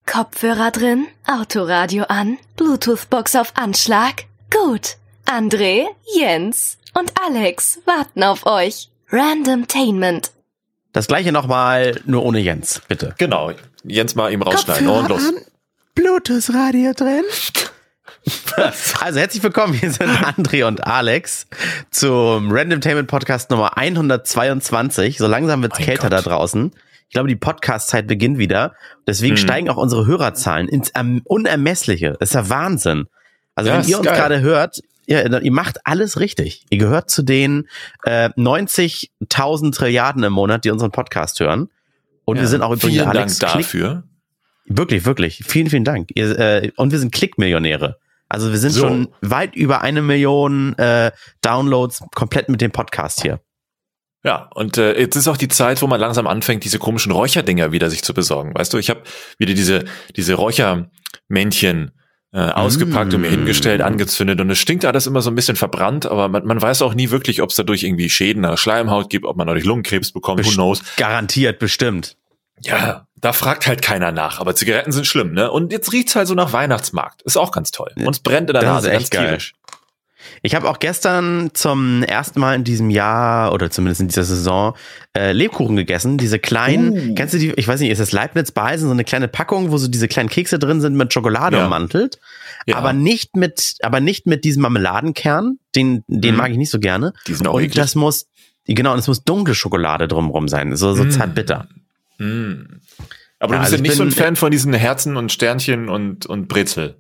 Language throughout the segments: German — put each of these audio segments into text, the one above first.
Kopfhörer drin, Autoradio an, Bluetooth-Box auf Anschlag? Gut. André, Jens und Alex warten auf euch. Randomtainment. Das gleiche nochmal, nur ohne Jens, bitte. Genau, Jens mal eben rausschneiden. Und los. Bluetooth-Radio drin. Also herzlich willkommen, hier sind André und Alex zum Randomtainment Podcast Nummer 122. So langsam wird's kälter da draußen. Ich glaube, die Podcast-Zeit beginnt wieder. Deswegen steigen auch unsere Hörerzahlen ins Unermessliche. Das ist ja Wahnsinn. Also wenn ihr uns gerade hört, ihr macht alles richtig. Ihr gehört zu den 90.000 Trilliarden im Monat, die unseren Podcast hören. Und wir sind auch übrigens vielen Alex Dank dafür. Wirklich, wirklich. Vielen, vielen Dank. Und wir sind Klickmillionäre. Also wir sind schon weit über 1 Million Downloads komplett mit dem Podcast hier. Ja, und jetzt ist auch die Zeit, wo man langsam anfängt, diese komischen Räucherdinger wieder sich zu besorgen. Weißt du, ich habe wieder diese Räuchermännchen ausgepackt und mir hingestellt, angezündet, und es stinkt alles immer so ein bisschen verbrannt, aber man weiß auch nie wirklich, ob es dadurch irgendwie Schäden an der Schleimhaut gibt, ob man dadurch Lungenkrebs bekommt, who knows. Garantiert, bestimmt. Ja, da fragt halt keiner nach, aber Zigaretten sind schlimm, ne? Und jetzt riecht's halt so nach Weihnachtsmarkt. Ist auch ganz toll. Und es brennt in der Nase, ganz tierisch. Ich habe auch gestern zum ersten Mal in diesem Jahr oder zumindest in dieser Saison Lebkuchen gegessen. Diese kleinen, kennst du die, ich weiß nicht, ist das Leibniz-Beisen, so eine kleine Packung, wo so diese kleinen Kekse drin sind mit Schokolade ummantelt. Ja. Aber nicht mit diesem Marmeladenkern, den mag ich nicht so gerne. Die sind auch und das muss dunkle Schokolade drumrum sein, so zartbitter. Aber du bist ja nicht so ein Fan von diesen Herzen und Sternchen und Brezel.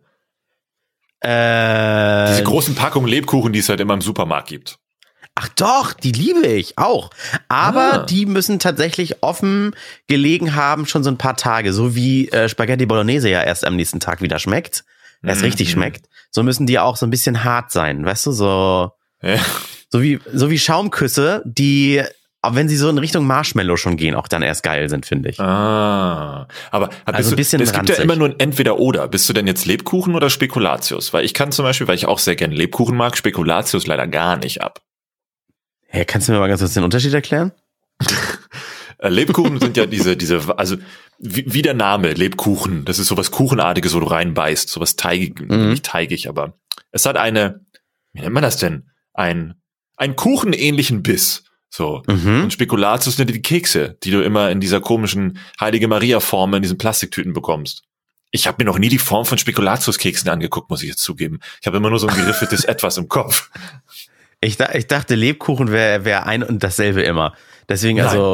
Diese großen Packungen Lebkuchen, die es halt immer im Supermarkt gibt. Ach doch, die liebe ich auch. Aber die müssen tatsächlich offen gelegen haben schon so ein paar Tage. So wie Spaghetti Bolognese ja erst am nächsten Tag wieder schmeckt. Erst richtig schmeckt. So müssen die auch so ein bisschen hart sein. Weißt du, so wie Schaumküsse, die, auch wenn sie so in Richtung Marshmallow schon gehen, auch dann erst geil sind, finde ich. Aber also ein bisschen es gibt ja immer nur ein Entweder-Oder. Bist du denn jetzt Lebkuchen oder Spekulatius? Weil ich kann zum Beispiel, weil ich auch sehr gerne Lebkuchen mag, Spekulatius leider gar nicht ab. Hey, kannst du mir mal ganz kurz den Unterschied erklären? Lebkuchen sind ja diese, also wie der Name, Lebkuchen, das ist sowas Kuchenartiges, wo du reinbeißt, sowas teigig, nicht teigig, aber es hat wie nennt man das denn? Einen kuchenähnlichen Biss. So. Und Spekulatius sind die Kekse, die du immer in dieser komischen Heilige Maria-Form in diesen Plastiktüten bekommst. Ich habe mir noch nie die Form von Spekulatius-Keksen angeguckt, muss ich jetzt zugeben. Ich habe immer nur so ein geriffeltes Etwas im Kopf. Ich dachte, Lebkuchen wäre ein und dasselbe immer. Deswegen,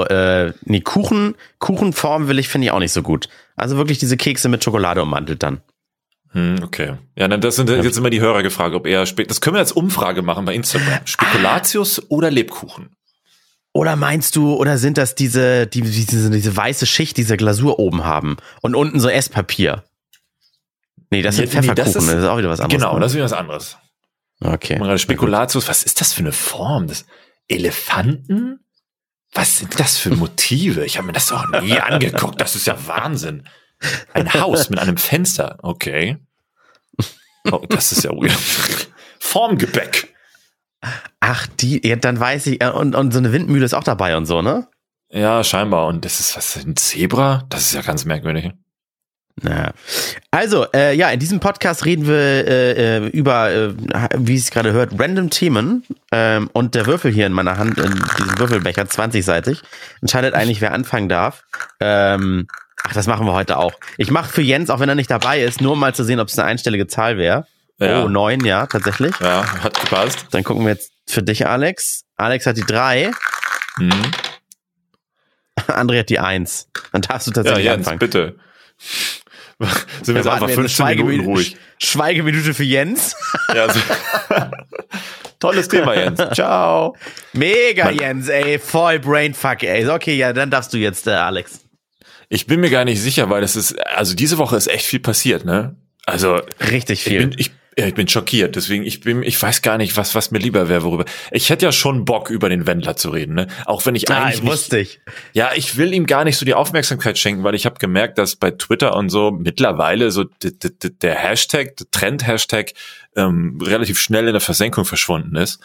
Kuchenform finde ich auch nicht so gut. Also wirklich diese Kekse mit Schokolade ummantelt dann. Okay. Ja, dann das sind jetzt immer die Hörer gefragt, ob das können wir als Umfrage machen bei Instagram. Spekulatius oder Lebkuchen? Oder meinst du, oder sind das diese weiße Schicht, diese Glasur oben haben und unten so Esspapier? Nee, das sind Pfefferkuchen, das ist auch wieder was anderes. Genau, das ist wieder was anderes. Okay. Spekulatius, was ist das für eine Form? Das Elefanten? Was sind das für Motive? Ich habe mir das doch nie angeguckt. Das ist ja Wahnsinn. Ein Haus mit einem Fenster. Okay. Oh, das ist ja weird. Formgebäck. Ach, dann weiß ich, und so eine Windmühle ist auch dabei und so, ne? Ja, scheinbar. Und das ist ein Zebra? Das ist ja ganz merkwürdig. Naja. Also, in diesem Podcast reden wir über, wie es gerade hört, random Themen. Und der Würfel hier in meiner Hand, in diesem Würfelbecher, 20-seitig, entscheidet eigentlich, wer anfangen darf. Das machen wir heute auch. Ich mache für Jens, auch wenn er nicht dabei ist, nur um mal zu sehen, ob es eine einstellige Zahl wäre. Ja. Oh, 9, ja, tatsächlich. Ja, hat gepasst. Dann gucken wir jetzt für dich, Alex. Alex hat die 3. André hat die 1. Dann darfst du tatsächlich anfangen. Bitte. Sind wir jetzt einfach 15 Minuten ruhig. Schweigeminute für Jens. Ja, tolles Thema, Jens. Ciao. Mega, Jens, ey. Voll Brainfuck, ey. Okay, ja, dann darfst du jetzt, Alex. Ich bin mir gar nicht sicher, weil diese Woche ist echt viel passiert, ne? Also. Richtig viel. Ich bin schockiert, deswegen ich weiß gar nicht, was mir lieber wäre, worüber. Ich hätte ja schon Bock, über den Wendler zu reden, ne? Auch wenn ich eigentlich wusste ich. Ja, ich will ihm gar nicht so die Aufmerksamkeit schenken, weil ich habe gemerkt, dass bei Twitter und so mittlerweile so der Hashtag, der Trend-Hashtag relativ schnell in der Versenkung verschwunden ist.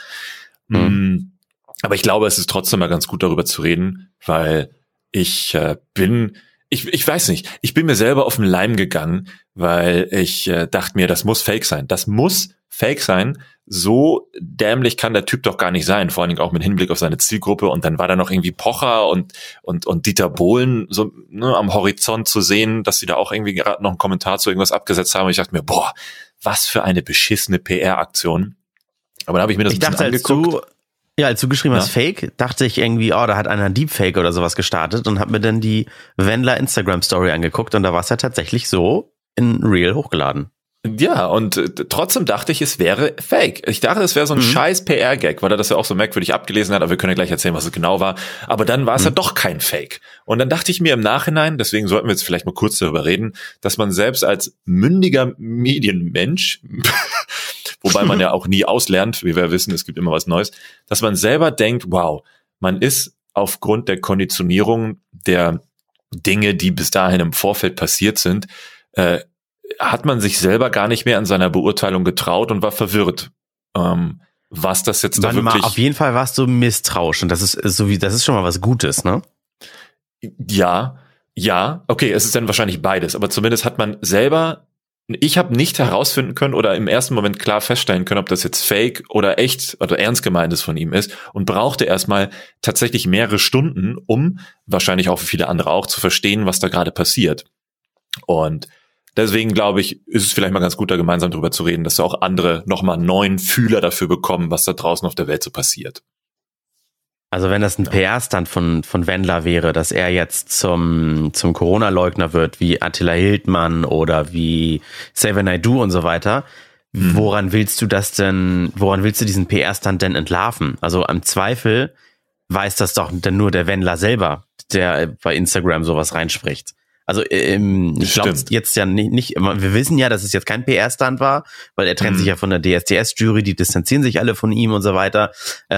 Aber ich glaube, es ist trotzdem mal ganz gut, darüber zu reden, weil ich bin ich weiß nicht, ich bin mir selber auf den Leim gegangen, weil ich dachte mir, das muss fake sein. Das muss fake sein. So dämlich kann der Typ doch gar nicht sein, vor allen Dingen auch mit Hinblick auf seine Zielgruppe. Und dann war da noch irgendwie Pocher und Dieter Bohlen so am Horizont zu sehen, dass sie da auch irgendwie gerade noch einen Kommentar zu irgendwas abgesetzt haben. Und ich dachte mir, boah, was für eine beschissene PR-Aktion. Aber dann habe ich mir das ein bisschen angeguckt. Als du geschrieben hast Fake, dachte ich irgendwie, da hat einer Deepfake oder sowas gestartet und habe mir dann die Wendler Instagram-Story angeguckt und da war es ja tatsächlich so in Real hochgeladen. Ja, und trotzdem dachte ich, es wäre Fake. Ich dachte, es wäre so ein scheiß PR-Gag, weil er das ja auch so merkwürdig abgelesen hat, aber wir können ja gleich erzählen, was es genau war. Aber dann war es ja doch kein Fake. Und dann dachte ich mir im Nachhinein, deswegen sollten wir jetzt vielleicht mal kurz darüber reden, dass man selbst als mündiger Medienmensch, wobei man ja auch nie auslernt, wie wir wissen, es gibt immer was Neues, dass man selber denkt, wow, man ist aufgrund der Konditionierung der Dinge, die bis dahin im Vorfeld passiert sind, hat man sich selber gar nicht mehr an seiner Beurteilung getraut und war verwirrt, was das jetzt da wirklich... Auf jeden Fall warst du misstrauisch und das ist schon mal was Gutes, ne? Ja, okay, es ist dann wahrscheinlich beides, aber zumindest hat man selber... Ich habe nicht herausfinden können oder im ersten Moment klar feststellen können, ob das jetzt fake oder echt oder ernst gemeintes von ihm ist und brauchte erstmal tatsächlich mehrere Stunden, um wahrscheinlich auch für viele andere auch zu verstehen, was da gerade passiert. Und deswegen glaube ich, ist es vielleicht mal ganz gut, da gemeinsam drüber zu reden, dass auch andere nochmal einen neuen Fühler dafür bekommen, was da draußen auf der Welt so passiert. Also wenn das ein PR-Stunt von Wendler wäre, dass er jetzt zum Corona-Leugner wird, wie Attila Hildmann oder wie Xavier Naidoo und so weiter, woran willst du diesen PR-Stunt denn entlarven? Also im Zweifel weiß das doch dann nur der Wendler selber, der bei Instagram sowas reinspricht. Also ich glaube jetzt ja nicht, wir wissen ja, dass es jetzt kein PR-Stunt war, weil er trennt sich ja von der DSDS-Jury, die distanzieren sich alle von ihm und so weiter.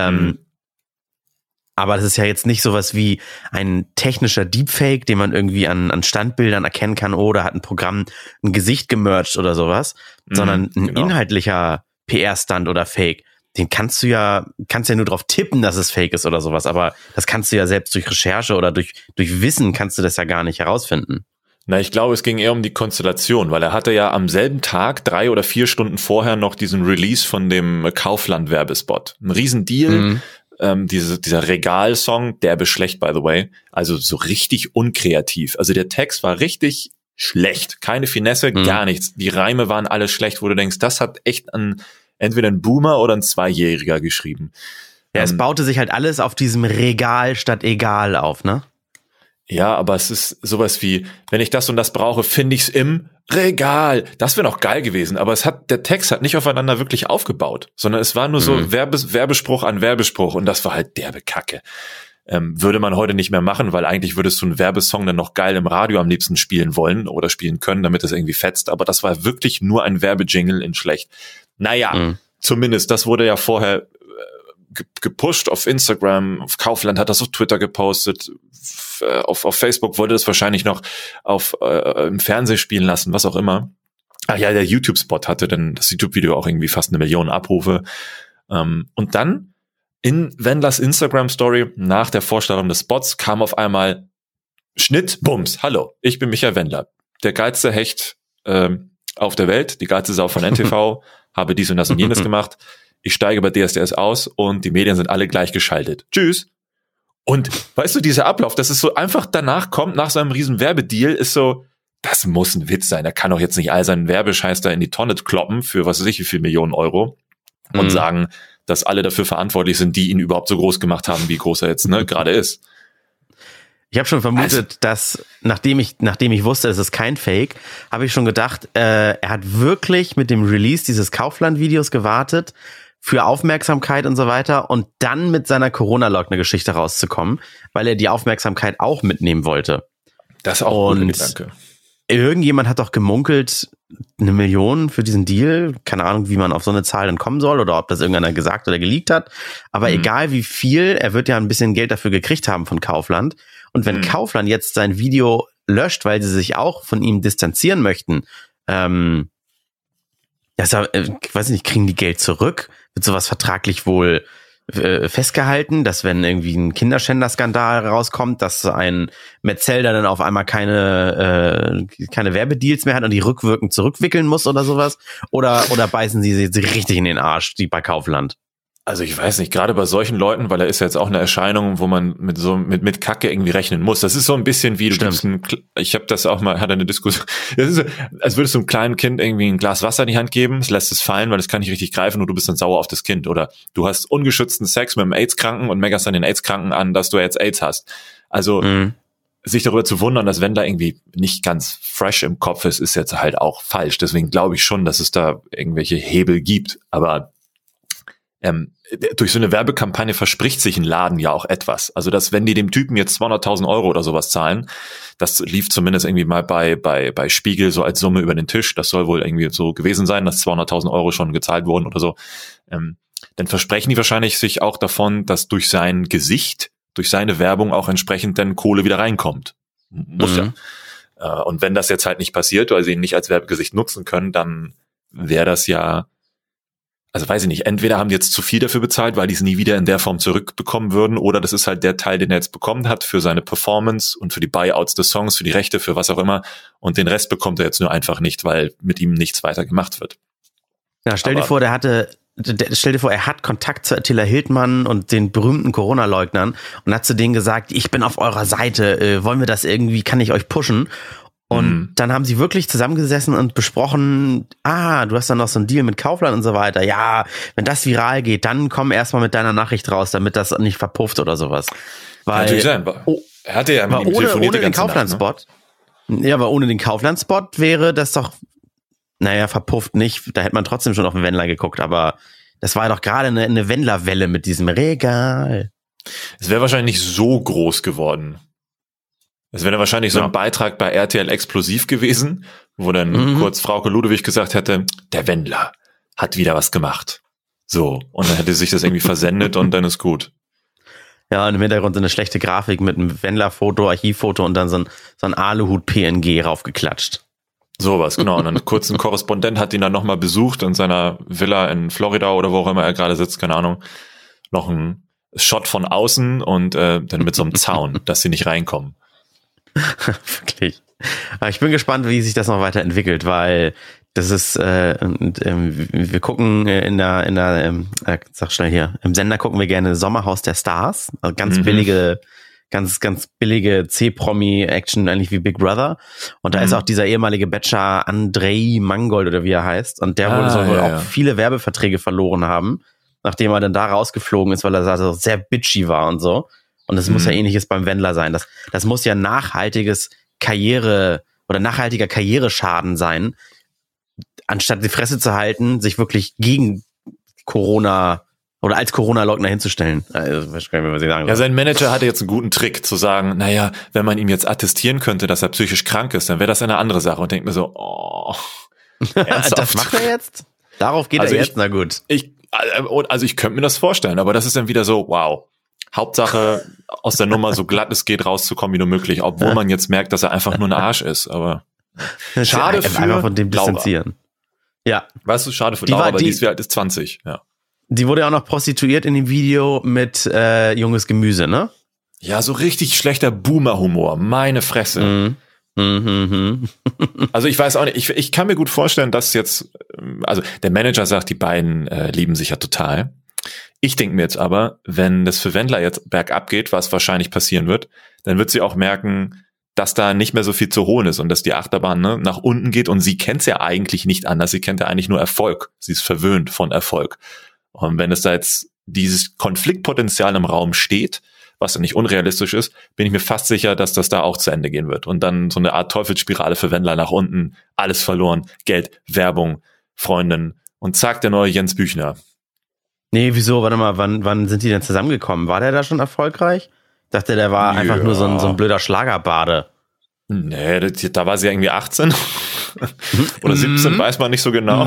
Aber das ist ja jetzt nicht sowas wie ein technischer Deepfake, den man irgendwie an Standbildern erkennen kann, da hat ein Programm ein Gesicht gemerged oder sowas, sondern ein inhaltlicher PR-Stunt oder Fake. Den kannst du ja nur drauf tippen, dass es Fake ist oder sowas, aber das kannst du ja selbst durch Recherche oder durch Wissen kannst du das ja gar nicht herausfinden. Na, ich glaube, es ging eher um die Konstellation, weil er hatte ja am selben Tag 3 oder 4 Stunden vorher noch diesen Release von dem Kaufland-Werbespot. Ein Riesendeal. Dieser Regal-Song, derbe schlecht, by the way, also so richtig unkreativ. Also der Text war richtig schlecht, keine Finesse, gar nichts. Die Reime waren alle schlecht, wo du denkst, das hat echt entweder ein Boomer oder ein 2-Jähriger geschrieben. Ja, es baute sich halt alles auf diesem Regal statt egal auf, ne? Ja, aber es ist sowas wie, wenn ich das und das brauche, finde ich's im Regal. Das wäre noch geil gewesen, aber der Text hat nicht aufeinander wirklich aufgebaut, sondern es war nur so Werbespruch an Werbespruch und das war halt derbe Kacke. Würde man heute nicht mehr machen, weil eigentlich würdest du einen Werbesong dann noch geil im Radio am liebsten spielen wollen oder spielen können, damit es irgendwie fetzt, aber das war wirklich nur ein Werbejingle in schlecht. Naja, zumindest, das wurde ja vorher gepusht auf Instagram, auf Kaufland hat das auf Twitter gepostet, auf Facebook wollte das wahrscheinlich noch im Fernsehen spielen lassen, was auch immer. Ach ja, der YouTube-Spot hatte dann das YouTube-Video auch irgendwie fast 1 Million Abrufe. Und dann in Wendlers Instagram-Story nach der Vorstellung des Spots kam auf einmal Schnitt, Bums, hallo, ich bin Michael Wendler, der geilste Hecht auf der Welt, die geilste Sau von NTV, habe dies und das und jenes gemacht. Ich steige bei DSDS aus und die Medien sind alle gleichgeschaltet. Tschüss. Und weißt du, dieser Ablauf, das ist so einfach danach kommt, nach so einem riesen Werbedeal, ist so, das muss ein Witz sein. Er kann doch jetzt nicht all seinen Werbescheiß da in die Tonne kloppen für was weiß ich wie viel Millionen Euro und sagen, dass alle dafür verantwortlich sind, die ihn überhaupt so groß gemacht haben, wie groß er jetzt gerade ist. Ich habe schon vermutet, dass nachdem ich wusste, es ist kein Fake, habe ich schon gedacht, er hat wirklich mit dem Release dieses Kaufland-Videos gewartet, für Aufmerksamkeit und so weiter und dann mit seiner Corona-Leugner-Geschichte rauszukommen, weil er die Aufmerksamkeit auch mitnehmen wollte. Das ist auch ein guter Gedanke. Irgendjemand hat doch gemunkelt, 1 Million für diesen Deal. Keine Ahnung, wie man auf so eine Zahl dann kommen soll oder ob das irgendeiner gesagt oder geleakt hat. Aber egal wie viel, er wird ja ein bisschen Geld dafür gekriegt haben von Kaufland. Und wenn Kaufland jetzt sein Video löscht, weil sie sich auch von ihm distanzieren möchten, ich weiß nicht, kriegen die Geld zurück? Wird sowas vertraglich wohl festgehalten, dass wenn irgendwie ein Kinderschänder-Skandal rauskommt, dass ein Metzelder dann auf einmal keine Werbedeals mehr hat und die rückwirkend zurückwickeln muss oder sowas? Oder beißen sie jetzt richtig in den Arsch, die bei Kaufland? Also ich weiß nicht, gerade bei solchen Leuten, weil er ist ja jetzt auch eine Erscheinung, wo man mit Kacke irgendwie rechnen muss. Das ist so ein bisschen wie ich habe das auch mal, hatte eine Diskussion. Das ist so, als würdest du einem kleinen Kind irgendwie ein Glas Wasser in die Hand geben, es lässt es fallen, weil es kann nicht richtig greifen und du bist dann sauer auf das Kind. Oder du hast ungeschützten Sex mit einem AIDS-Kranken und meckerst dann den AIDS-Kranken an, dass du jetzt AIDS hast. Also sich darüber zu wundern, dass wenn da irgendwie nicht ganz fresh im Kopf ist jetzt halt auch falsch. Deswegen glaube ich schon, dass es da irgendwelche Hebel gibt. Aber durch so eine Werbekampagne verspricht sich ein Laden ja auch etwas. Also, dass wenn die dem Typen jetzt 200.000 Euro oder sowas zahlen, das lief zumindest irgendwie mal bei Spiegel so als Summe über den Tisch, das soll wohl irgendwie so gewesen sein, dass 200.000 Euro schon gezahlt wurden oder so, dann versprechen die wahrscheinlich sich auch davon, dass durch sein Gesicht, durch seine Werbung auch entsprechend dann Kohle wieder reinkommt. Muss ja. Und wenn das jetzt halt nicht passiert, weil sie ihn nicht als Werbegesicht nutzen können, dann wäre das ja, also weiß ich nicht, entweder haben die jetzt zu viel dafür bezahlt, weil die es nie wieder in der Form zurückbekommen würden, oder das ist halt der Teil, den er jetzt bekommen hat für seine Performance und für die Buyouts des Songs, für die Rechte, für was auch immer, und den Rest bekommt er jetzt nur einfach nicht, weil mit ihm nichts weiter gemacht wird. Ja, stell dir vor, er hat Kontakt zu Attila Hildmann und den berühmten Corona-Leugnern und hat zu denen gesagt, ich bin auf eurer Seite, wollen wir das irgendwie, kann ich euch pushen? Und dann haben sie wirklich zusammengesessen und besprochen, du hast dann noch so einen Deal mit Kaufland und so weiter. Ja, wenn das viral geht, dann komm erstmal mit deiner Nachricht raus, damit das nicht verpufft oder sowas. Weil, natürlich sein. Er hatte ja mit ihm telefoniert ohne den Kaufland-Spot. Ne? Ja, aber ohne den Kaufland-Spot wäre das doch, verpufft nicht. Da hätte man trotzdem schon auf den Wendler geguckt, aber das war doch gerade eine Wendler-Welle mit diesem Regal. Es wäre wahrscheinlich nicht so groß geworden. Es wäre wahrscheinlich so ein Beitrag bei RTL Explosiv gewesen, wo dann kurz Frauke Ludewig gesagt hätte, der Wendler hat wieder was gemacht. So, und dann hätte sich das irgendwie versendet und dann ist gut. Ja, und im Hintergrund so eine schlechte Grafik mit einem Wendler-Foto, Archivfoto und dann so ein Aluhut-PNG raufgeklatscht. Sowas, genau. Und dann kurz ein Korrespondent hat ihn dann nochmal besucht in seiner Villa in Florida oder wo auch immer er gerade sitzt, keine Ahnung. Noch ein Shot von außen und dann mit so einem Zaun, dass sie nicht reinkommen. Wirklich. Aber ich bin gespannt, wie sich das noch weiterentwickelt, weil das ist, wir gucken sag schnell hier, im Sender gucken wir gerne Sommerhaus der Stars, also ganz billige C-Promi-Action, eigentlich wie Big Brother. Und da ist auch dieser ehemalige Bachelor Andrei Mangold oder wie er heißt. Und der soll wohl auch viele Werbeverträge verloren haben, nachdem er dann da rausgeflogen ist, weil er so sehr bitchy war und so. Und es muss ja ähnliches beim Wendler sein. Das muss ja nachhaltiger Karriereschaden sein, anstatt die Fresse zu halten, sich wirklich gegen Corona oder als Corona-Leugner hinzustellen. Also, ich weiß nicht, was ich sagen soll. Ja, sein Manager hatte jetzt einen guten Trick, zu sagen, wenn man ihm jetzt attestieren könnte, dass er psychisch krank ist, dann wäre das eine andere Sache. Und denkt mir so, ernsthaft? Das macht er jetzt? Darauf geht er jetzt? Na gut. Ich könnte mir das vorstellen, aber das ist dann wieder so, wow. Hauptsache, aus der Nummer so glatt es geht rauszukommen wie nur möglich, obwohl man jetzt merkt, dass er einfach nur ein Arsch ist, aber schade für einfach von dem Laura. Distanzieren. Ja. Weißt du, schade für Laura, aber die ist wie alt, ist 20, ja. Die wurde ja auch noch prostituiert in dem Video mit junges Gemüse, ne? Ja, so richtig schlechter Boomer-Humor, meine Fresse. Also ich weiß auch nicht, ich kann mir gut vorstellen, dass jetzt, also der Manager sagt, die beiden lieben sich ja total. Ich denke mir jetzt aber, wenn das für Wendler jetzt bergab geht, was wahrscheinlich passieren wird, dann wird sie auch merken, dass da nicht mehr so viel zu holen ist und dass die Achterbahn nach unten geht und sie kennt es ja eigentlich nicht anders, sie kennt ja eigentlich nur Erfolg. Sie ist verwöhnt von Erfolg. Und wenn es da jetzt dieses Konfliktpotenzial im Raum steht, was ja nicht unrealistisch ist, bin ich mir fast sicher, dass das da auch zu Ende gehen wird. Und dann so eine Art Teufelsspirale für Wendler nach unten, alles verloren, Geld, Werbung, Freundin und zack, der neue Jens Büchner. Nee, wieso? Warte mal, wann sind die denn zusammengekommen? War der da schon erfolgreich? Ich dachte, der war einfach nur so ein blöder Schlagerbade. Nee, da war sie ja irgendwie 18 oder 17, weiß man nicht so genau.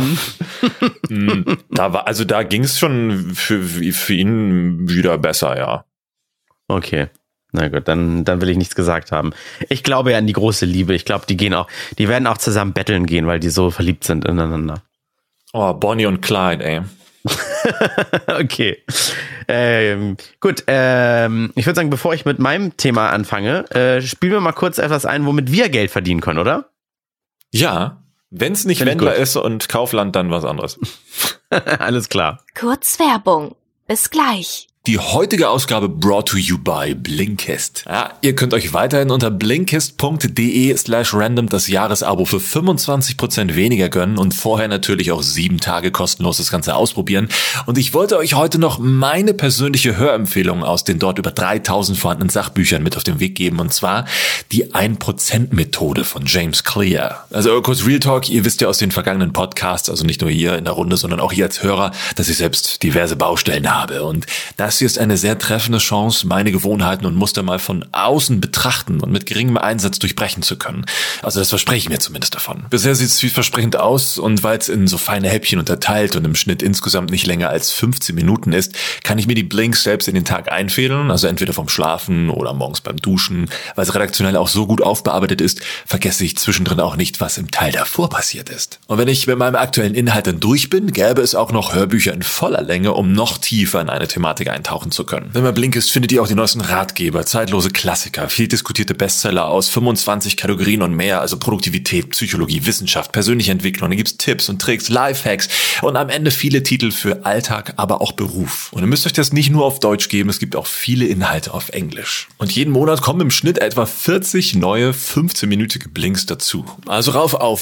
Da ging es schon für ihn wieder besser, ja. Okay. Na gut, dann will ich nichts gesagt haben. Ich glaube ja an die große Liebe. Ich glaube, die werden auch zusammen betteln gehen, weil die so verliebt sind ineinander. Oh, Bonnie und Clyde, ey. Okay. Gut, ich würde sagen, bevor ich mit meinem Thema anfange, spielen wir mal kurz etwas ein, womit wir Geld verdienen können, oder? Ja, wenn es nicht Wendler ist und Kaufland, dann was anderes. Alles klar. Kurz Werbung. Bis gleich. Die heutige Ausgabe brought to you by Blinkist. Ja, ihr könnt euch weiterhin unter blinkist.de/random das Jahresabo für 25% weniger gönnen und vorher natürlich auch 7 Tage kostenlos das Ganze ausprobieren. Und ich wollte euch heute noch meine persönliche Hörempfehlung aus den dort über 3000 vorhandenen Sachbüchern mit auf den Weg geben. Und zwar die 1%-Methode von James Clear. Also kurz Real Talk, ihr wisst ja aus den vergangenen Podcasts, also nicht nur hier in der Runde, sondern auch hier als Hörer, dass ich selbst diverse Baustellen habe. Und das hier ist eine sehr treffende Chance, meine Gewohnheiten und Muster mal von außen betrachten und mit geringem Einsatz durchbrechen zu können. Also das verspreche ich mir zumindest davon. Bisher sieht es vielversprechend aus und weil es in so feine Häppchen unterteilt und im Schnitt insgesamt nicht länger als 15 Minuten ist, kann ich mir die Blinks selbst in den Tag einfädeln, also entweder vom Schlafen oder morgens beim Duschen. Weil es redaktionell auch so gut aufbearbeitet ist, vergesse ich zwischendrin auch nicht, was im Teil davor passiert ist. Und wenn ich mit meinem aktuellen Inhalt dann durch bin, gäbe es auch noch Hörbücher in voller Länge, um noch tiefer in eine Thematik eintauchen zu können. Wenn man Blinkist, findet ihr auch die neuesten Ratgeber, zeitlose Klassiker, viel diskutierte Bestseller aus 25 Kategorien und mehr, also Produktivität, Psychologie, Wissenschaft, persönliche Entwicklung. Da gibt's Tipps und Tricks, Lifehacks und am Ende viele Titel für Alltag, aber auch Beruf. Und ihr müsst euch das nicht nur auf Deutsch geben, es gibt auch viele Inhalte auf Englisch. Und jeden Monat kommen im Schnitt etwa 40 neue 15-minütige Blinks dazu. Also rauf auf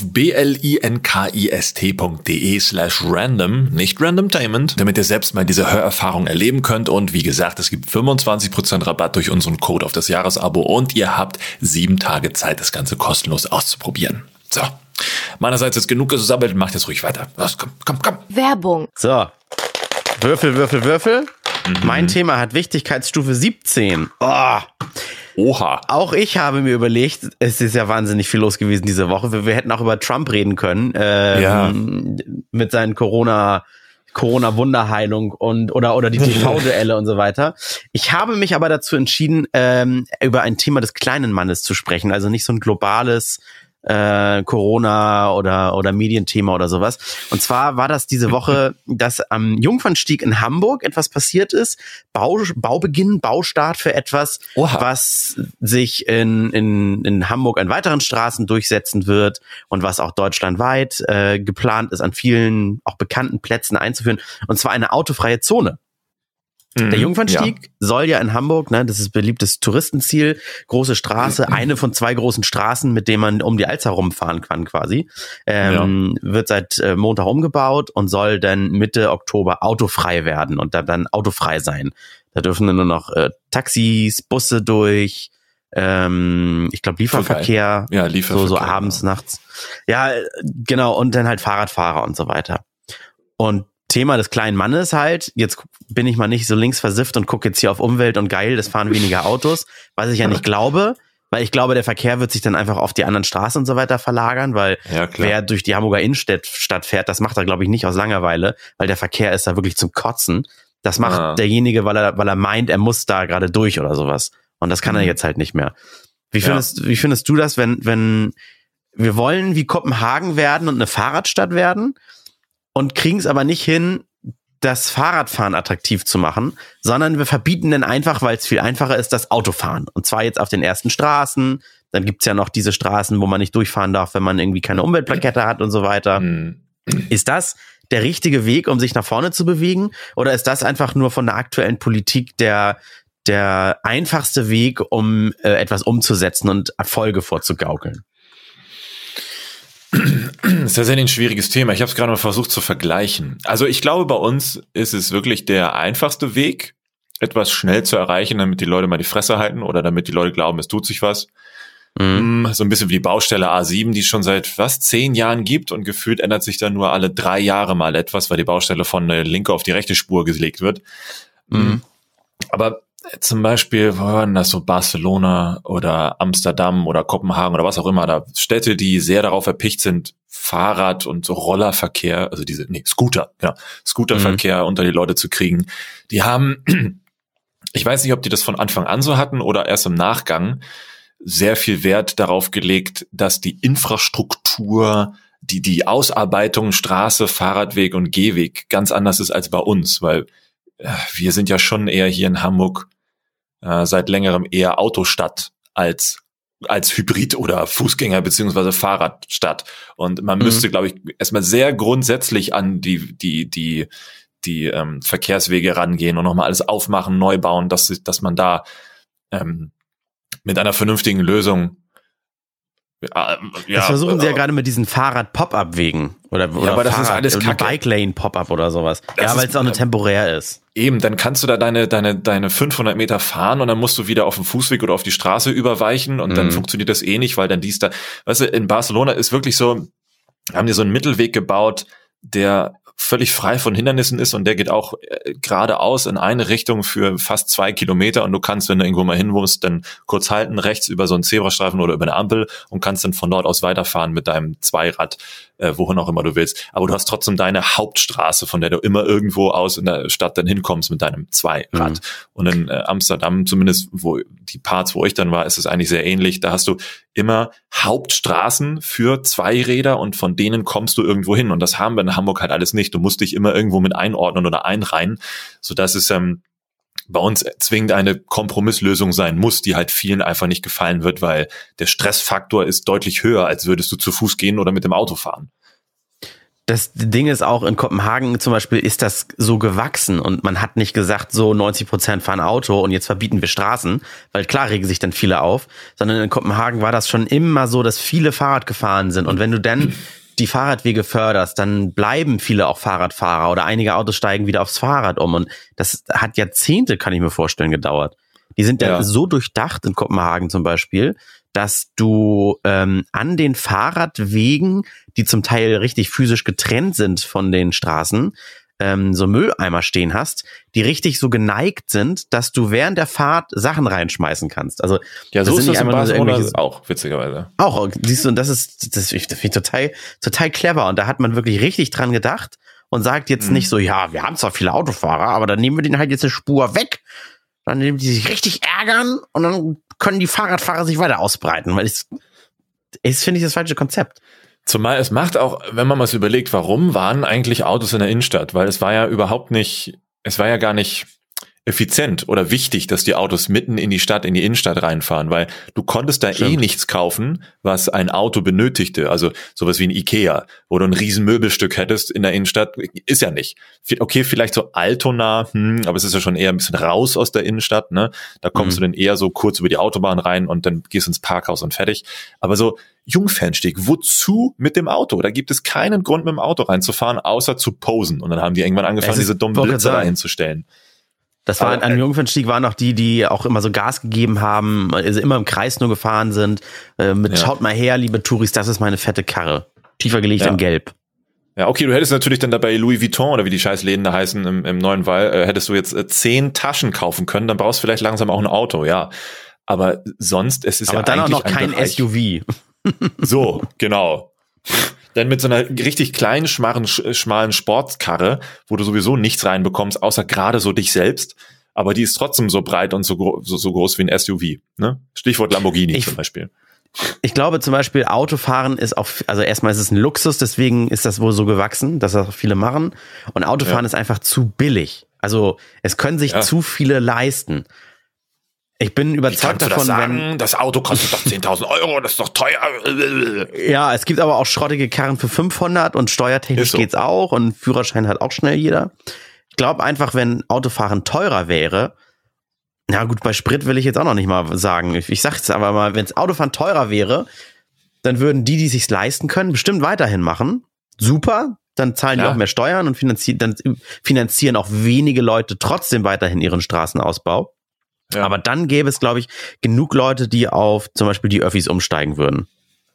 blinkist.de/random, nicht randomtainment, damit ihr selbst mal diese Hörerfahrung erleben könnt. Und wie gesagt, es gibt 25% Rabatt durch unseren Code auf das Jahresabo und ihr habt 7 Tage Zeit, das Ganze kostenlos auszuprobieren. So, meinerseits ist genug gesammelt, macht jetzt ruhig weiter. Los, komm. Werbung. So, Würfel. Mein Thema hat Wichtigkeitsstufe 17. Oh. Oha. Auch ich habe mir überlegt, es ist ja wahnsinnig viel los gewesen diese Woche. Wir hätten auch über Trump reden können, mit seinen Corona-Wunderheilung oder die TV-Duelle und so weiter. Ich habe mich aber dazu entschieden, über ein Thema des kleinen Mannes zu sprechen, also nicht so ein globales Corona oder Medienthema oder sowas. Und zwar war das diese Woche, dass am Jungfernstieg in Hamburg etwas passiert ist. Baustart für etwas, was sich in Hamburg an weiteren Straßen durchsetzen wird und was auch deutschlandweit geplant ist, an vielen auch bekannten Plätzen einzuführen. Und zwar eine autofreie Zone. Der Jungfernstieg soll ja in Hamburg, ne, das ist beliebtes Touristenziel, große Straße, eine von 2 großen Straßen, mit denen man um die Alster rumfahren kann quasi, wird seit Montag umgebaut und soll dann Mitte Oktober autofrei werden und dann autofrei sein. Da dürfen dann nur noch Taxis, Busse durch, ich glaube Lieferverkehr, Lieferverkehr, so abends, nachts. Ja, genau, und dann halt Fahrradfahrer und so weiter. Und Thema des kleinen Mannes halt, jetzt bin ich mal nicht so links versifft und gucke jetzt hier auf Umwelt und geil, es fahren weniger Autos, was ich ja nicht glaube, weil ich glaube, der Verkehr wird sich dann einfach auf die anderen Straßen und so weiter verlagern, weil wer durch die Hamburger Innenstadt fährt, das macht er, glaube ich, nicht aus Langeweile, weil der Verkehr ist da wirklich zum Kotzen. Das macht derjenige, weil er meint, er muss da gerade durch oder sowas. Und das kann er jetzt halt nicht mehr. Wie findest du das, wenn wir wollen wie Kopenhagen werden und eine Fahrradstadt werden und kriegen es aber nicht hin, das Fahrradfahren attraktiv zu machen, sondern wir verbieten dann einfach, weil es viel einfacher ist, das Autofahren. Und zwar jetzt auf den ersten Straßen. Dann gibt's ja noch diese Straßen, wo man nicht durchfahren darf, wenn man irgendwie keine Umweltplakette hat und so weiter. Ist das der richtige Weg, um sich nach vorne zu bewegen? Oder ist das einfach nur von der aktuellen Politik der einfachste Weg, um etwas umzusetzen und Erfolge vorzugaukeln? Das ist tatsächlich ein schwieriges Thema. Ich habe es gerade mal versucht zu vergleichen. Also ich glaube, bei uns ist es wirklich der einfachste Weg, etwas schnell zu erreichen, damit die Leute mal die Fresse halten oder damit die Leute glauben, es tut sich was. So ein bisschen wie die Baustelle A7, die es schon seit 10 Jahren gibt und gefühlt ändert sich dann nur alle 3 Jahre mal etwas, weil die Baustelle von der linke auf die rechte Spur gelegt wird. Aber zum Beispiel, wo waren das so, Barcelona oder Amsterdam oder Kopenhagen oder was auch immer, da Städte, die sehr darauf erpicht sind, Fahrrad- und so Rollerverkehr, also Scooterverkehr unter die Leute zu kriegen, die haben, ich weiß nicht, ob die das von Anfang an so hatten oder erst im Nachgang, sehr viel Wert darauf gelegt, dass die Infrastruktur die Ausarbeitung Straße, Fahrradweg und Gehweg ganz anders ist als bei uns, weil wir sind ja schon eher hier in Hamburg seit längerem eher Autostadt als Hybrid- oder Fußgänger- beziehungsweise Fahrradstadt. Und man müsste, glaube ich, erstmal sehr grundsätzlich an die Verkehrswege rangehen und nochmal alles aufmachen, neu bauen, dass man da mit einer vernünftigen Lösung das versuchen sie ja gerade mit diesen Fahrrad-Pop-Up-Wegen oder aber das ist alles Kacke. Bike-Lane-Pop-Up oder sowas. Ja, weil es auch nur temporär ist. Eben, dann kannst du da deine 500 Meter fahren und dann musst du wieder auf den Fußweg oder auf die Straße überweichen und dann funktioniert das eh nicht, weil dann weißt du, in Barcelona ist wirklich so, haben die so einen Mittelweg gebaut, der völlig frei von Hindernissen ist und der geht auch geradeaus in eine Richtung für fast 2 Kilometer und du kannst, wenn du irgendwo mal hin musst, dann kurz halten, rechts über so einen Zebrastreifen oder über eine Ampel und kannst dann von dort aus weiterfahren mit deinem Zweirad, wohin auch immer du willst. Aber du hast trotzdem deine Hauptstraße, von der du immer irgendwo aus in der Stadt dann hinkommst mit deinem Zweirad. Und in Amsterdam, zumindest wo die Parts, wo ich dann war, ist es eigentlich sehr ähnlich. Da hast du immer Hauptstraßen für Zweiräder und von denen kommst du irgendwo hin. Und das haben wir in Hamburg halt alles nicht. Du musst dich immer irgendwo mit einordnen oder einreihen, sodass es bei uns zwingend eine Kompromisslösung sein muss, die halt vielen einfach nicht gefallen wird, weil der Stressfaktor ist deutlich höher, als würdest du zu Fuß gehen oder mit dem Auto fahren. Das Ding ist auch, in Kopenhagen zum Beispiel ist das so gewachsen und man hat nicht gesagt, so 90% fahren Auto und jetzt verbieten wir Straßen, weil klar regen sich dann viele auf, sondern in Kopenhagen war das schon immer so, dass viele Fahrrad gefahren sind und wenn du dann die Fahrradwege förderst, dann bleiben viele auch Fahrradfahrer oder einige Autos steigen wieder aufs Fahrrad um und das hat Jahrzehnte, kann ich mir vorstellen, gedauert. Die sind ja so durchdacht in Kopenhagen zum Beispiel, dass du an den Fahrradwegen, die zum Teil richtig physisch getrennt sind von den Straßen, so Mülleimer stehen hast, die richtig so geneigt sind, dass du während der Fahrt Sachen reinschmeißen kannst. Also ja, so ist das in Barcelona so auch, witzigerweise. Auch, siehst du, und das finde ich total clever. Und da hat man wirklich richtig dran gedacht und sagt jetzt nicht so, ja, wir haben zwar viele Autofahrer, aber dann nehmen wir denen halt jetzt eine Spur weg. Dann nehmen die sich richtig ärgern und dann können die Fahrradfahrer sich weiter ausbreiten, weil finde ich das falsche Konzept. Zumal es macht auch, wenn man mal so überlegt, warum waren eigentlich Autos in der Innenstadt? Weil es war ja gar nicht effizient oder wichtig, dass die Autos mitten in die Innenstadt reinfahren, weil du konntest da eh nichts kaufen, was ein Auto benötigte, also sowas wie ein Ikea, wo du ein riesen Möbelstück hättest in der Innenstadt, ist ja nicht. Okay, vielleicht so Altona, aber es ist ja schon eher ein bisschen raus aus der Innenstadt, ne? Da kommst du dann eher so kurz über die Autobahn rein und dann gehst ins Parkhaus und fertig. Aber so Jungfernstieg, wozu mit dem Auto? Da gibt es keinen Grund, mit dem Auto reinzufahren, außer zu posen. Und dann haben die irgendwann angefangen, diese dummen Blitze da hinzustellen. Das war an Jungfernstieg waren auch die auch immer so Gas gegeben haben, also immer im Kreis nur gefahren sind. Schaut mal her, liebe Touris, das ist meine fette Karre. Tiefer gelegt in Gelb. Ja, okay, du hättest natürlich dann dabei Louis Vuitton oder wie die Scheißläden da heißen im Neuen Wall, hättest du jetzt 10 Taschen kaufen können, dann brauchst du vielleicht langsam auch ein Auto, ja. Aber sonst, es ist aber ja dann eigentlich auch noch kein SUV. So, genau. Dann mit so einer richtig kleinen, schmalen Sportkarre, wo du sowieso nichts reinbekommst, außer gerade so dich selbst. Aber die ist trotzdem so breit und so groß wie ein SUV. Ne? Stichwort Lamborghini zum Beispiel. Ich glaube zum Beispiel, Autofahren ist auch, also erstmal ist es ein Luxus, deswegen ist das wohl so gewachsen, dass das auch viele machen. Und Autofahren ist einfach zu billig. Also es können sich zu viele leisten. Ich bin überzeugt davon, wenn das Auto kostet doch 10.000 €, das ist doch teuer. Ja, es gibt aber auch schrottige Karren für 500 und steuertechnisch geht's auch und Führerschein hat auch schnell jeder. Ich glaube einfach, wenn Autofahren teurer wäre, na gut, bei Sprit will ich jetzt auch noch nicht mal sagen. Ich sage jetzt aber mal, wenn das Autofahren teurer wäre, dann würden die sich's leisten können, bestimmt weiterhin machen. Super, dann zahlen die auch mehr Steuern und finanzieren auch wenige Leute trotzdem weiterhin ihren Straßenausbau. Ja. Aber dann gäbe es, glaube ich, genug Leute, die auf zum Beispiel die Öffis umsteigen würden.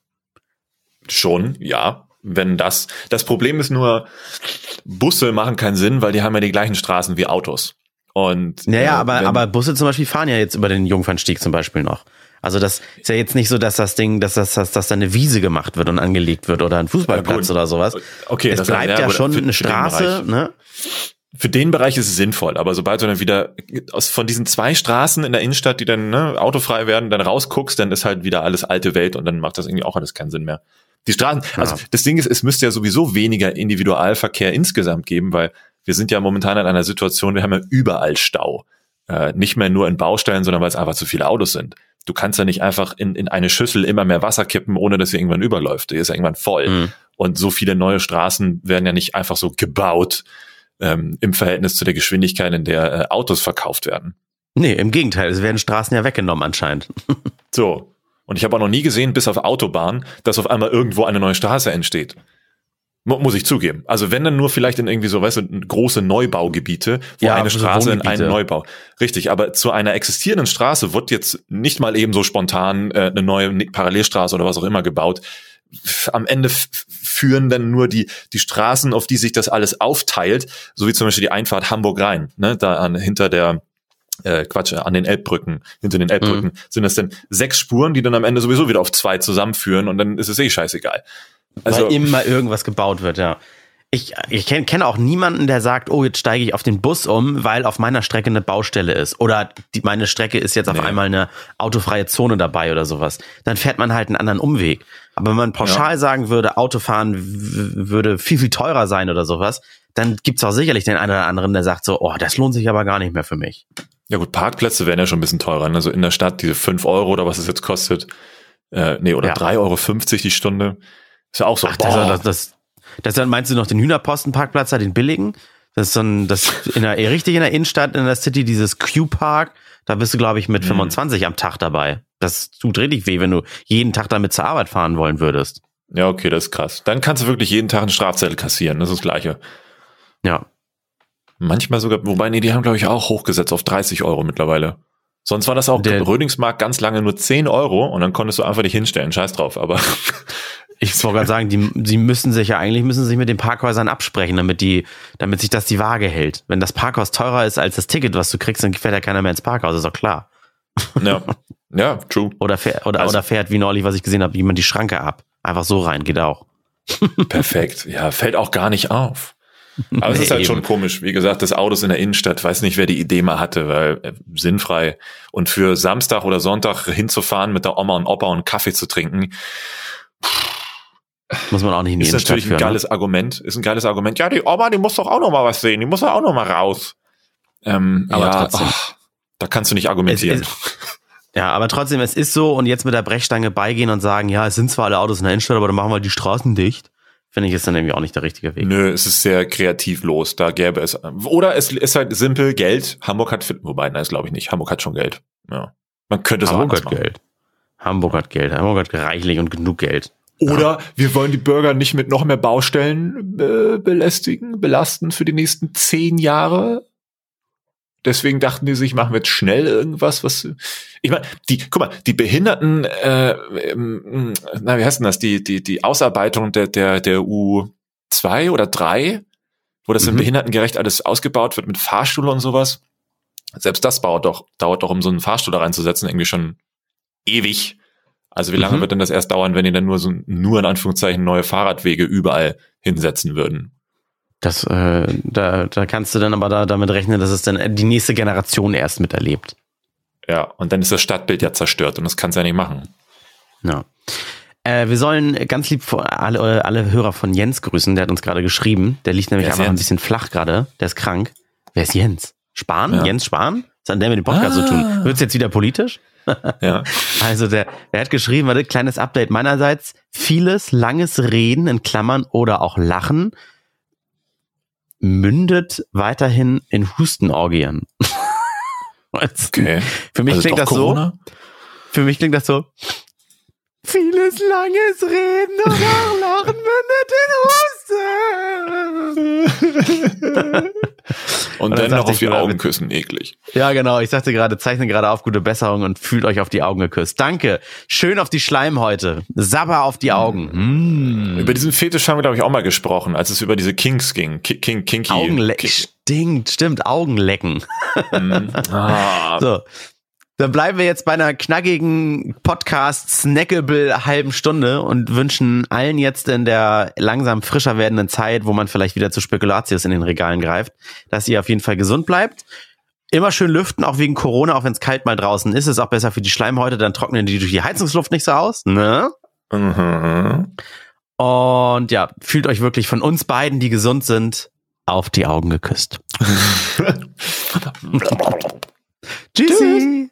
Schon, ja. Wenn das Problem ist nur, Busse machen keinen Sinn, weil die haben ja die gleichen Straßen wie Autos. Und aber Busse zum Beispiel fahren ja jetzt über den Jungfernstieg zum Beispiel noch. Also das ist ja jetzt nicht so, dass das Ding, dass da eine Wiese gemacht wird und angelegt wird oder ein Fußballplatz oder sowas. Okay, es bleibt ja schon eine Straße, ne? Für den Bereich ist es sinnvoll, aber sobald du dann wieder von diesen 2 Straßen in der Innenstadt, die dann autofrei werden, dann rausguckst, dann ist halt wieder alles alte Welt und dann macht das irgendwie auch alles keinen Sinn mehr. Die Straßen, also das Ding ist, es müsste ja sowieso weniger Individualverkehr insgesamt geben, weil wir sind ja momentan in einer Situation, wir haben ja überall Stau. Nicht mehr nur in Baustellen, sondern weil es einfach zu viele Autos sind. Du kannst ja nicht einfach in eine Schüssel immer mehr Wasser kippen, ohne dass sie irgendwann überläuft. Die ist ja irgendwann voll. Und so viele neue Straßen werden ja nicht einfach so gebaut im Verhältnis zu der Geschwindigkeit, in der Autos verkauft werden. Nee, im Gegenteil, es werden Straßen ja weggenommen anscheinend. So. Und ich habe auch noch nie gesehen, bis auf Autobahn, dass auf einmal irgendwo eine neue Straße entsteht. Muss ich zugeben. Also wenn dann nur vielleicht in irgendwie so, weißt du, große Neubaugebiete, wo eine Straße in einen Neubau. Richtig, aber zu einer existierenden Straße wird jetzt nicht mal eben so spontan eine neue Parallelstraße oder was auch immer gebaut. Am Ende führen dann nur die Straßen, auf die sich das alles aufteilt, so wie zum Beispiel die Einfahrt Hamburg-Rhein, ne, hinter den Elbbrücken, sind das dann 6 Spuren, die dann am Ende sowieso wieder auf 2 zusammenführen und dann ist es scheißegal. Also, weil immer irgendwas gebaut wird, ja. Ich kenne auch niemanden, der sagt, oh, jetzt steige ich auf den Bus um, weil auf meiner Strecke eine Baustelle ist. Oder meine Strecke ist jetzt auf einmal eine autofreie Zone dabei oder sowas. Dann fährt man halt einen anderen Umweg. Aber wenn man pauschal sagen würde, Autofahren würde viel, viel teurer sein oder sowas, dann gibt's auch sicherlich den einen oder anderen, der sagt so, oh, das lohnt sich aber gar nicht mehr für mich. Ja gut, Parkplätze wären ja schon ein bisschen teurer. Also in der Stadt diese 5 Euro oder was es jetzt kostet. Oder 3,50 Euro die Stunde. Ist ja auch so. Ach, das meinst du noch den Hühnerposten-Parkplatz da, den billigen? Das ist richtig in der Innenstadt, in der City, dieses Q-Park. Da bist du, glaube ich, mit 25 am Tag dabei. Das tut richtig weh, wenn du jeden Tag damit zur Arbeit fahren wollen würdest. Ja, okay, das ist krass. Dann kannst du wirklich jeden Tag einen Strafzettel kassieren. Das ist das Gleiche. Ja. Manchmal sogar, wobei, nee, die haben, glaube ich, auch hochgesetzt auf 30 Euro mittlerweile. Sonst war das auch im Rödingsmarkt ganz lange nur 10 Euro und dann konntest du einfach nicht hinstellen. Scheiß drauf, aber... Ich wollte gerade sagen, sie müssen sich mit den Parkhäusern absprechen, damit sich das die Waage hält. Wenn das Parkhaus teurer ist als das Ticket, was du kriegst, dann fährt ja keiner mehr ins Parkhaus, ist doch klar. Ja, true. Oder fährt, wie neulich, was ich gesehen habe, jemand die Schranke ab. Einfach so rein, geht auch. Perfekt. Ja, fällt auch gar nicht auf. Aber es ist halt schon komisch. Wie gesagt, das Autos in der Innenstadt, weiß nicht, wer die Idee mal hatte, weil sinnfrei. Und für Samstag oder Sonntag hinzufahren mit der Oma und Opa und einen Kaffee zu trinken, muss man auch nicht in die Innenstadt führen. Ist natürlich ein geiles Argument. Ja, die Oma, die muss doch auch noch mal was sehen. Die muss doch auch noch mal raus. Aber trotzdem. Da kannst du nicht argumentieren. Aber trotzdem, es ist so und jetzt mit der Brechstange beigehen und sagen, ja, es sind zwar alle Autos in der Innenstadt, aber dann machen wir die Straßen dicht. Finde ich, ist dann irgendwie auch nicht der richtige Weg. Nö, es ist sehr kreativlos. Da gäbe es, oder es ist halt simpel Geld. Hamburg hat, wobei, nein, das glaube ich nicht. Hamburg hat schon Geld. Ja. Man könnte es auch anders machen. Hamburg hat Geld. Hamburg hat reichlich und genug Geld. Oder wir wollen die Bürger nicht mit noch mehr Baustellen belasten für die nächsten 10 Jahre. Deswegen dachten die sich, machen wir jetzt schnell irgendwas, was... Ich meine, die Behinderten, wie heißt denn das? Die Ausarbeitung der U2 oder 3, wo das in behindertengerecht alles ausgebaut wird mit Fahrstuhl und sowas. Selbst das dauert doch, um so einen Fahrstuhl da reinzusetzen, irgendwie schon ewig. Also wie lange wird denn das erst dauern, wenn die dann nur in Anführungszeichen neue Fahrradwege überall hinsetzen würden? Das, da kannst du dann aber damit rechnen, dass es dann die nächste Generation erst miterlebt. Ja, und dann ist das Stadtbild ja zerstört und das kannst du ja nicht machen. Ja. Wir sollen ganz lieb alle Hörer von Jens grüßen, der hat uns gerade geschrieben. Der liegt nämlich einfach ein bisschen flach gerade. Der ist krank. Wer ist Jens? Spahn? Ja. Jens Spahn? Was hat der mit dem Podcast zu tun? Wird's jetzt wieder politisch? Ja. Also der hat geschrieben, warte, kleines Update meinerseits. Vieles langes Reden in Klammern oder auch Lachen mündet weiterhin in Hustenorgien. Okay. Für mich klingt das so. Für mich klingt das so. Vieles langes Reden und auch Lachen mündet in Husten. Und dann noch auf die Augen küssen, eklig. Ja, genau. Ich sagte gerade, zeichne gerade auf gute Besserung und fühlt euch auf die Augen geküsst. Danke. Schön auf die Schleimhäute. Sabber auf die Augen. Über diesen Fetisch haben wir, glaube ich, auch mal gesprochen, als es über diese Kinks ging. Kinky. Stimmt. Augenlecken. So. Dann bleiben wir jetzt bei einer knackigen Podcast-snackable halben Stunde und wünschen allen jetzt in der langsam frischer werdenden Zeit, wo man vielleicht wieder zu Spekulatius in den Regalen greift, dass ihr auf jeden Fall gesund bleibt. Immer schön lüften, auch wegen Corona, auch wenn es kalt mal draußen ist. Ist auch besser für die Schleimhäute, dann trocknen die durch die Heizungsluft nicht so aus. Ne? Und ja, fühlt euch wirklich von uns beiden, die gesund sind, auf die Augen geküsst. Tschüssi.